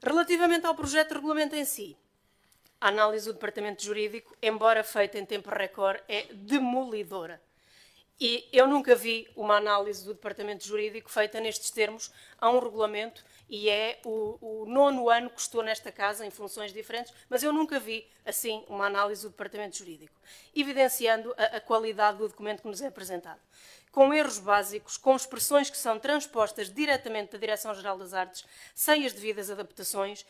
Relativamente ao projeto de regulamento em si, a análise do Departamento Jurídico, embora feita em tempo recorde, é demolidora. E eu nunca vi uma análise do Departamento Jurídico feita nestes termos a um regulamento, e é o 9º ano que estou nesta casa, em funções diferentes, mas eu nunca vi, assim, uma análise do Departamento Jurídico, evidenciando a qualidade do documento que nos é apresentado. Com erros básicos, com expressões que são transpostas diretamente da Direção-Geral das Artes, sem as devidas adaptações